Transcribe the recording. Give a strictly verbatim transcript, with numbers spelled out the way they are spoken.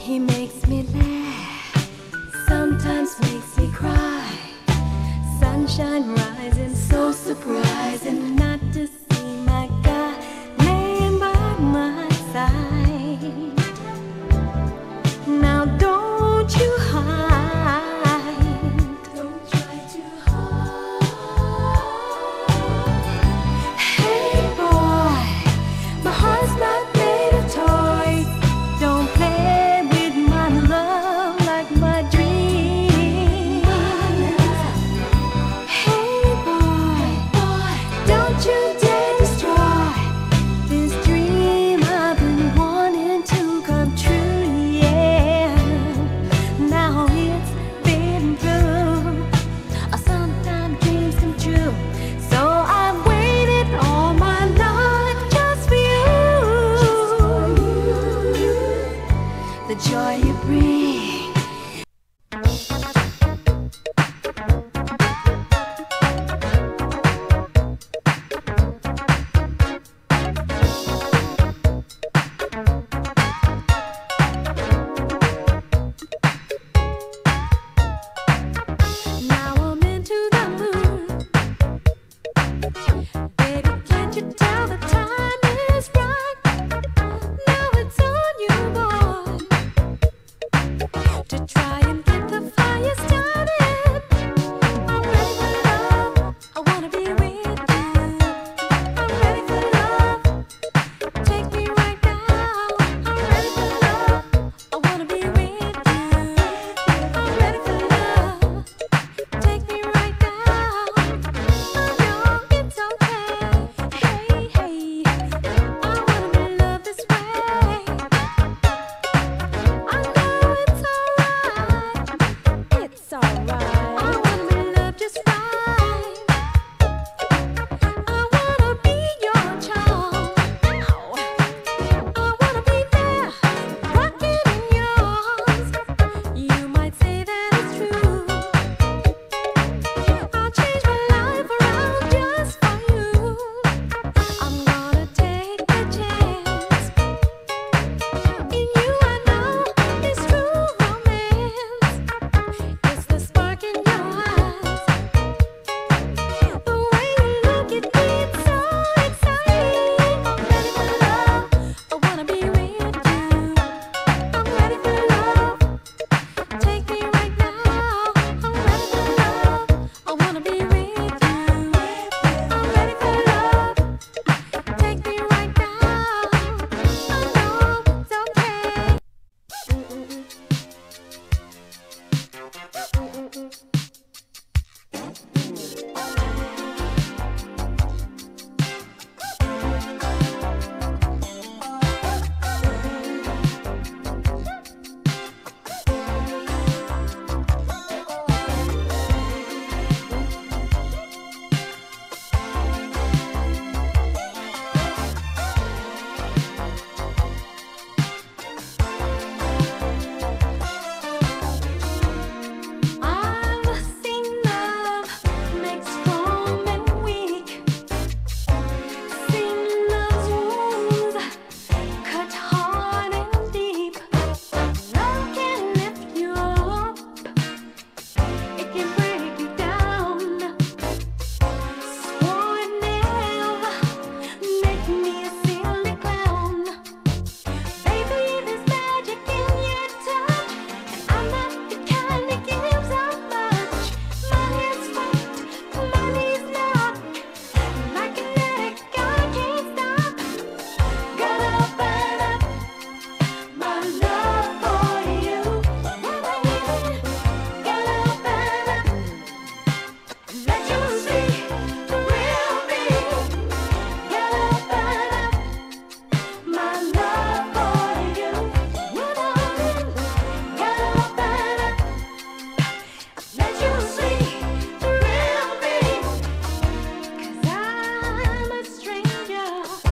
He makes me laugh, sometimes makes me cry. Sunshine rising, so surprising not to see my guy laying by my side. Now don't you hide, don't try to hide. Hey boy, my heart's not made of toys. Don't play with my love like my dream. Hey boy, don't you dare destroy this dream I've been wanting to come true. Yeah, now it's been through. Sometimes dreams come true, so I've waited all my life just for you. The joy you bring